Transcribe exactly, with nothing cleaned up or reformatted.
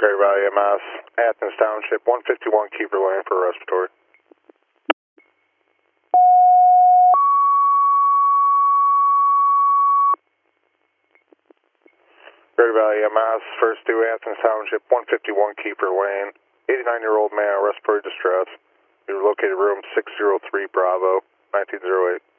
Great Valley M S, Athens Township, one fifty-one Keeper Lane for respiratory. Great Valley M S, first due Athens Township, one fifty-one Keeper Lane, eighty-nine-year-old man, respiratory distress. We were located room six oh three Bravo, nineteen oh eight.